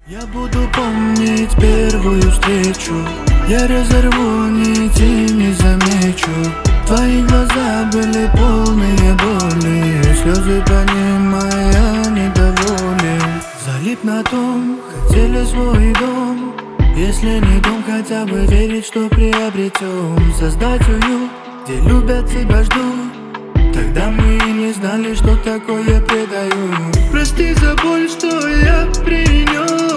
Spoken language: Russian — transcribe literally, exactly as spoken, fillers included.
Я буду помнить первую встречу, я разорву нити и не замечу. Твои глаза были полные боли, слезы понимая недоволен. Залип на том, хотели свой дом, если не дом, хотя бы верить, что приобретем. Создать уют, где любят тебя, ждут. Тогда мы и не знали, что такое предаю. Прости за боль, что я принес.